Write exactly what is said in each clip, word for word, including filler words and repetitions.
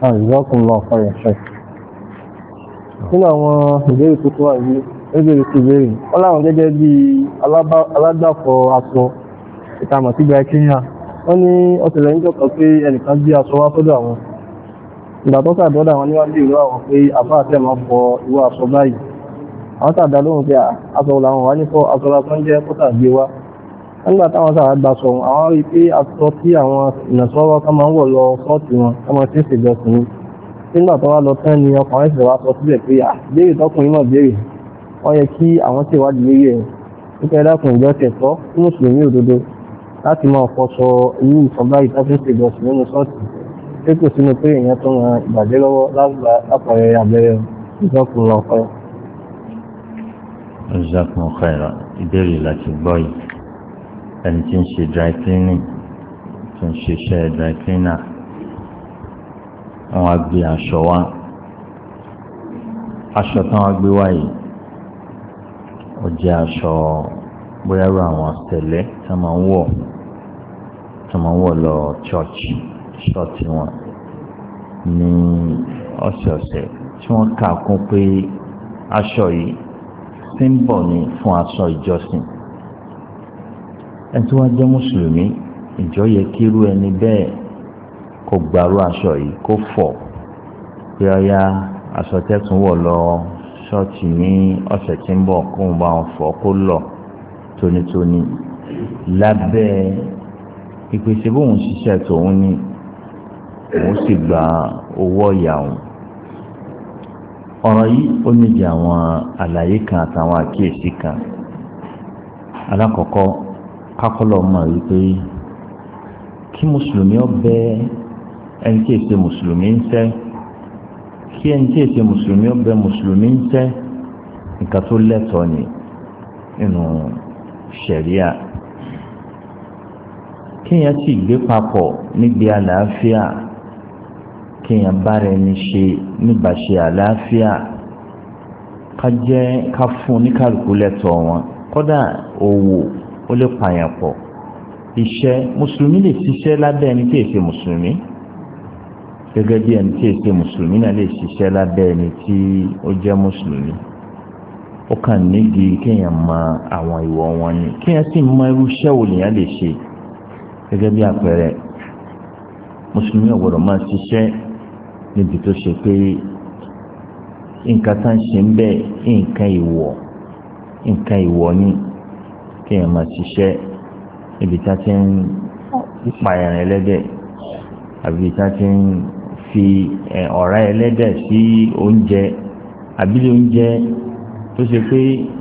Jazakumullahu khairan Sheikh. Nínú àwọn ìbéèrè tó tó wà yìí ìbéèrè sí ìbéèrè wọ́n láwọn gẹ́gẹ́ bí alágbàfọ̀ aṣọ ìtàmọ̀ sí gba Kenya wọ́n ní ọ̀sẹ̀lẹ̀ ń jọ́kọ̀ pé ẹnìkan gbé aṣọ wá sọ́dọ̀ àwọn ìgbà tó sàdọ́dọ̀ àwọn níwájú ìlú àwọn pé àbá àtẹ́ máa fọ irú aṣọ báyìí àwọn sàdá lóhùn pé aṣọ làwọn wá ní fọ aṣọ lásán jẹ́ kótà gbé wá nígbà táwọn sàrà gba sọ àwọn rí pé aṣọ tí àwọn ìnàṣọ́rọ́ kan máa ń wọ̀ lọ sọ́ọ̀tì wọn ọmọ tí ń ṣèjọsìn ní nígbà tó wá lọ tán ni ọkùnrin ìṣẹ̀lẹ̀ wá sọ síbẹ̀ pé àbéèrè tọkùnrin náà béèrè wọ́n yẹ kí àwọn tí ìwádìí lérí ẹ̀ nípa ẹ̀dákùn ìjọ tẹ̀tọ́ fún mùsùlùmí òdodo láti máa fọṣọ irú ìsọ̀bá ìtọ́sí ìṣèjọsìn nínú sọ́ọ̀tì tí kò sínú pé èèyàn tó ran ìbàjẹ́ lọ́wọ́ lápapọ̀ abẹ́rẹ́ ìjọkùn lọ fẹ́. Jazakum khairan ìbéèrè láti gbọ́ yìí ẹni tí ń ṣe dry cleaning tó ń ṣiṣẹ́ dry cleaner wọ́n á gbé aṣọ wá aṣọ tán wá gbé wá yìí ó jẹ́ aṣọ bóyá rú àwọn tẹ̀lẹ́ tí wọ́n máa ń wọ̀ tí wọ́n máa ń wọ̀ lọ church ṣọ́ọ̀tì wọn ní ọ̀sẹ̀ọ̀sẹ̀ tí wọ́n kà kún pé aṣọ yìí símbọ̀ ni fún aṣọ ìjọsìn ẹni tí wọ́n jẹ́ mùsùlùmí ìjọ yẹ kí irú ẹni bẹ́ẹ̀ kó gbarú aṣọ yìí kó fọ̀ pé ọyá aṣọ tẹ́tún wọ̀ lọ ṣọ́ọ̀ṣì ní ọ̀sẹ̀ tí ń bọ̀ kó ń bá wọn fọ̀ kó lọ tónítóní lábẹ́ ìpèsè bóun ṣiṣẹ́ tòun ní òun sì gba owó ọ̀yà òun. ọ̀rọ̀ yìí ó nídìí àwọn àlàyé kan àtàwọn àkíyèsí kan. alákọ̀ọ́kọ́ kákọ́lọ̀ mọ̀ wípé kí mùsùlùmí ọbẹ̀ ẹni tí èsè mùsùlùmí ń ṣẹ́ kí ẹni tí èsè mùsùlùmí ọbẹ̀ mùsùlùmí ń ṣẹ́ nǹkan tó lẹ́tọ̀ọ́ ni nínú ṣẹ̀ríà kéèyàn sì gbé papọ̀ nígbé àlàáfíà kéèyàn bára ẹni ṣe níbàṣe àlàáfíà ká jẹ́ ká fún oníkàlùkù lẹ́tọ̀ọ́ wọn kódà òwò ó lè pààyàn pọ̀ iṣẹ́ mùsùlùmí lè ṣiṣẹ́ lábẹ́ ẹni tí èsè mùsùlùmí gẹ́gẹ́ bí ẹni tí èsè mùsùlùmí náà lè ṣiṣẹ́ lábẹ́ ẹni tí ó jẹ́ mùsùlùmí ó kàn nídìí kéèyàn mọ àwọn ìwọ̀ wọn ni kéèyàn sì mọ irú iṣẹ́ wo lèèyàn lè ṣe gẹ́gẹ́ bí àpẹẹrẹ mùsùlùmí ò gbọ́dọ̀ máa ṣiṣẹ́ níbi tó ṣe pé nǹkan tá ń ṣe ń bẹ nǹkan ìwọ̀ nǹkan ìwọ̀ ni kéèyàn máa ṣiṣẹ́ níbi tá ti ń pààyàn ẹlẹ́dẹ̀ àbí tá ti ń fi ọ̀rá ẹlẹ́dẹ̀ sí oúnjẹ àbílẹ̀ oúnjẹ tó ṣe pé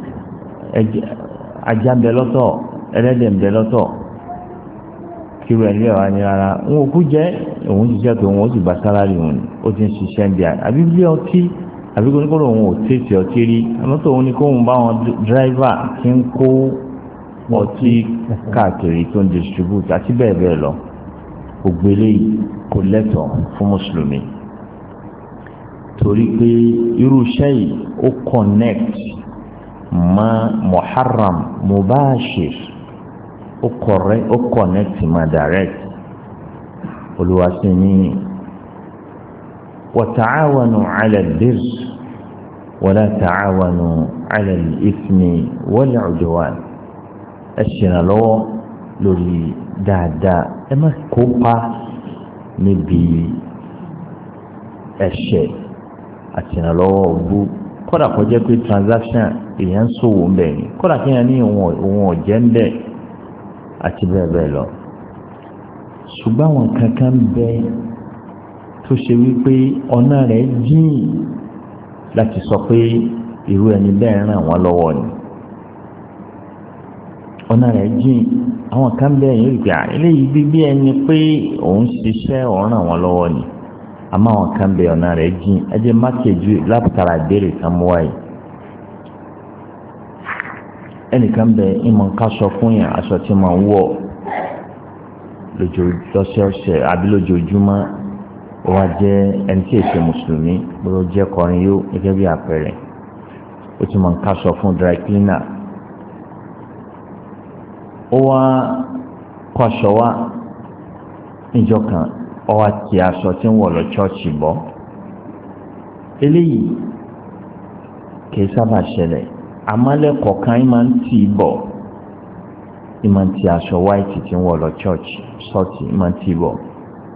ajá ń bẹ lọ́tọ̀ ẹlẹ́dẹ̀ ń bẹ lọ́tọ̀ kí wọ́n ẹ̀rí ọ̀hán ní rárá wọn ò kú jẹ́ òun ṣiṣẹ́ tó wọn ó sì gba sálárì òun ó ti ń ṣiṣẹ́ ń bí i àbí bí ọtí àbí kò ní kó lóun ò tètè ọtí rí àmọ́ tó òun ní kóun bá wọn dírẹ́fà tí ń kó ọtí káàkiri tó ń distribute àti bẹ́ẹ̀ bẹ́ẹ̀ lọ gbogbo eléyìí kò lẹ́tọ̀ọ́ fún mùsùlùmí torí pé irú iṣẹ́ yìí ó connect mọ́ muharram mubashir ó correct ó connect mọ́ direct olùwàsí ní wa ta'awanu 'ala al-birr wa la ta'awanu 'ala al-ithmi wal-'udwan ẹ ṣèrànlọ́wọ́ lórí dáadáa ẹ má kópa níbi ẹ̀ṣẹ̀ àti ìrànlọ́wọ́ ògbó kódà kó jẹ́ pé transaction èèyàn ń ṣòwò ń bẹ̀ ni kódà kéèyàn ní òun ọ̀jẹ́ ń bẹ̀ àti bẹ́ẹ̀ bẹ́ẹ̀ lọ. ṣùgbọ́n àwọn kankan bẹ tó ṣe wípé ọ̀nà rẹ̀ jìn láti sọ pé irú ẹni bẹ́ẹ̀ ràn wọ́n lọ́wọ́ ni ọ̀nà rẹ̀ jìn àwọn kan bẹ́ẹ̀ yóò gbà eléyìí bí bí ẹni pé òun ṣiṣẹ́ òun ràn wọ́n lọ́wọ́ ni àmọ́ àwọn kan bẹ́ẹ̀ ọ̀nà rẹ̀ jìn ẹ jẹ́ mákèjú látara ìbéèrè kan mú wáyé ẹnìkan bẹ́ẹ̀ ìmọ̀ ká sọ fún yàn aṣọ tí mo ń wọ̀ lọ́sọ̀ọ̀sẹ̀ àbí lójoojúmọ́ ó wá jẹ́ ẹni tí èsè mùsùlùmí bó jẹ́ kọrin yó gẹ́gẹ́ bí àpẹẹrẹ ó ti mọ̀ ká sọ fún dry cleaner ó wá kọ́ aṣọ wá níjọ́ kan ọwọ́ àti aṣọ tí ń wọ̀ lọ chọ́ọ̀chì bọ́ eléyìí kìí sábà ṣẹlẹ̀ àmọ́lẹ̀ kọ̀ọ̀kan yìí máa ń tì í bọ̀ yìí máa ń ti aṣọ white tí ń wọ̀ lọ chọ́ọ̀chì ṣọ́ọ̀tì yìí máa ń tì í bọ̀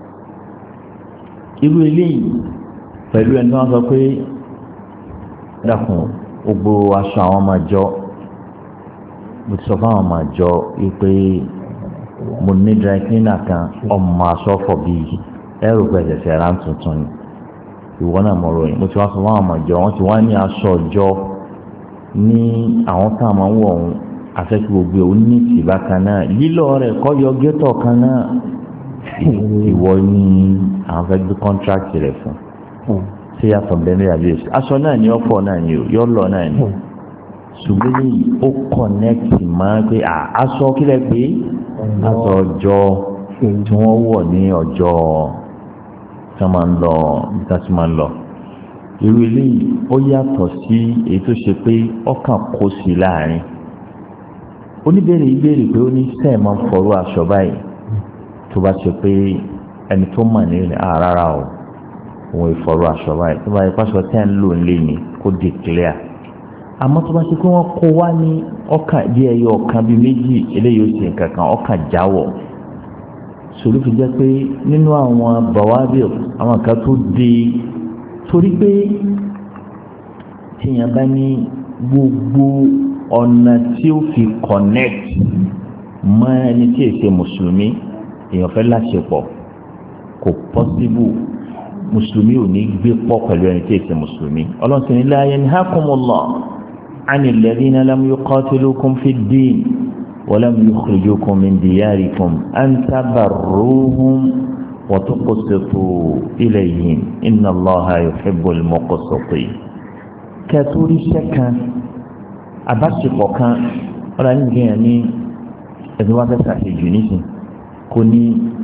irú eléyìí pẹ̀lú ẹni tó wọ́n sọ pé dákun gbogbo aṣọ àwọn ọmọ àjọ mo ti sọ fún àwọn ọmọ àjọ yìí pé mo ní dry cleaner kan ọmọ aṣọ fọ bíi ẹrù pẹ̀sẹ̀sẹ̀ ra tuntun ni ìwọ náà mo ròyìn mo ti wá sọ fún àwọn ọmọ àjọ wọn ti wá ní aṣọ ọjọ́ ní àwọn tá a máa ń wọ̀ ọ̀hún afẹ́kí gbogbo òun ní ìtìbá kan náà lílọ rẹ̀ kọ́ yọ gẹ́tọ̀ kan náà ìwọ ní àwọn fẹ́ gbé kọ́ńtrákì rẹ̀ fún ṣé yàtọ̀ bẹ́ẹ̀ ní àbí èsì aṣọ náà ni ọ̀pọ̀ náà ni yọ lọ náà ni ṣùgbọ́n ní ó kọ̀nẹ́kì máa pé aṣọ kílẹ̀ pé aṣọ ọjọ́ tí wọ́n wọ̀ ní ọjọ́ tí wọ́n máa ń lọ níta tí wọ́n máa ń lọ irú eléyìí ó yàtọ̀ sí èyí tó ṣe pé ọkàn kó sí láàrin oníbèrè ìbéèrè pé ó ní sẹ́ẹ̀ máa ń fọrú aṣọ báyìí tó bá ṣe pé ẹni tó mọ̀ ní àràrà o òun ìfọrú aṣọ báyìí tó bá yẹ pàṣọ tẹ́ ń lò nílé ni kó declare àmọ́ tó bá ṣe pé wọ́n kó wá ní ọkàn bí ẹyọ ọ̀kan bíi méjì eléyìí ó sì nǹkan kan ọkàn jáwọ̀ sòrí fi jẹ́ pé nínú àwọn bàwábì àwọn kan tó dé torí pé tíyẹn bá ní gbogbo ọ̀nà tí ó fi connect mọ́ ẹni tí èsè mùsùlùmí èèyàn fẹ́ láṣepọ̀ kò possible mùsùlùmí ò ní gbé pọ̀ pẹ̀lú ẹni tí èsè mùsùlùmí ọlọ́sìn ní la yanhakumullah ani alladhina lam yuqatilukum fid din wa lam yukhrijukum min diyarikum an tabarruhum wa tuqsitu ilayhim inna Allaha yuhibbul muqsitin kẹtùrí sẹ́kàn abáṣepọ̀ kan ọ̀rọ̀ nígbìyàn ní ẹ̀dùn wá fẹ́ ṣàṣejù nísìn kò ní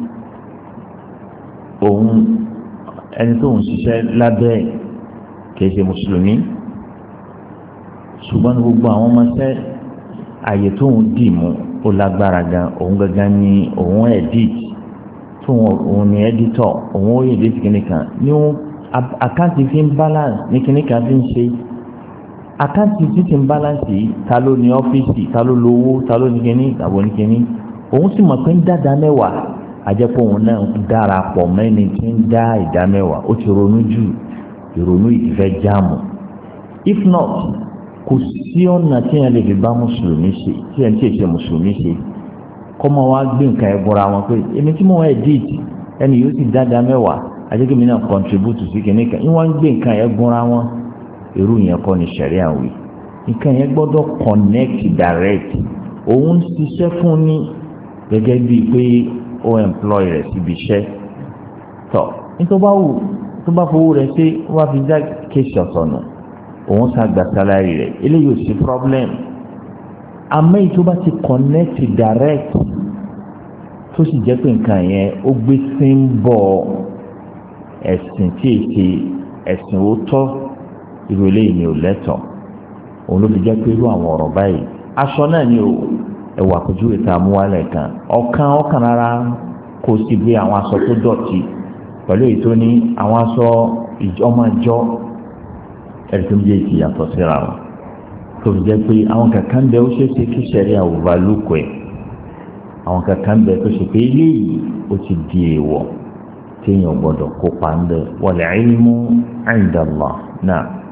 òun ẹni tó ń ṣiṣẹ́ lábẹ́ kìí ṣe mùsùlùmí ṣùgbọ́n gbogbo àwọn ọmọọṣẹ́ àyè tó ń dì mú ó lágbára gan òun gangan ní òun edit tó òun ní editor òun ó yẹ edit kìnnìkan ní àkáǹtì fi ń balance ní kìnnìkan fi ń ṣe àkáǹtì títí ń balance yìí ta ló ní ọ́fíìsì ta ló lówó ta ló ní kíní àbò ní kíní òun sì mọ̀ pé ń dá ìdá mẹ́wàá àjẹpọ̀ òun náà dára pọ̀ mẹ́ni tí ń dá ìdá mẹ́wàá ó ti ronú jù ìrònú ìfẹ́ jáàmù if not kò sí ọ̀nà tí yẹn lè fi bá mùsùlùmí ṣe tí yẹn tí èsè mùsùlùmí ṣe kọ́ mọ́ wá gbé nǹkan ẹ̀ gbọ́ra wọn pé èmi tí mo wọ́n edit ẹni yóò sì dá ìdá mẹ́wàá àjẹkẹ́ mi náà contribute sí kíní kan ìwọ́n ń gbé nǹkan ẹ̀ gbọ́ra wọn irú yẹn kọ́ ni ṣẹ̀ríà wí nǹkan yẹn gbọ́dọ̀ connect direct òun ṣiṣẹ́ fún ní gẹ́gẹ́ bíi pé ó employ rẹ̀ síbi iṣẹ́ tọ́ nítorí bá wù tó bá fowó rẹ̀ ṣe wá fi já kéṣì ọ̀sọ̀nù òun ṣàgbà sálárì rẹ̀ eléyìí ò sí problem àmọ́ èyí tó bá ti connect direct tó sì jẹ́ pé nǹkan yẹn ó gbé símbọ̀ ẹ̀sìn tí èsì ẹ̀sìn ó tọ́ irú eléyìí ni ò lẹ́tọ̀ òun ló fi jẹ́ pé irú àwọn ọ̀rọ̀ báyìí aṣọ náà ni ò ẹwà kojú ìta amúwálẹ̀ kan ọ̀kan ọ̀kan rárá kò sì gbé àwọn aṣọ tó dọ̀tí pẹ̀lú èyí tó ní àwọn aṣọ ọmọ ìjọ ẹ̀rí tó ń jẹ́ ìtì yàtọ̀ síra wọn tó fi jẹ́ pé àwọn kankan bẹ ó ṣeé ṣe kí sẹ́rí àwòrán lóko ẹ̀ àwọn kankan bẹ tó ṣe pé eléyìí ó ti di èèwọ̀ téèyàn gbọ́dọ̀ kópa ń bẹ wal ilmu inda Allah náà.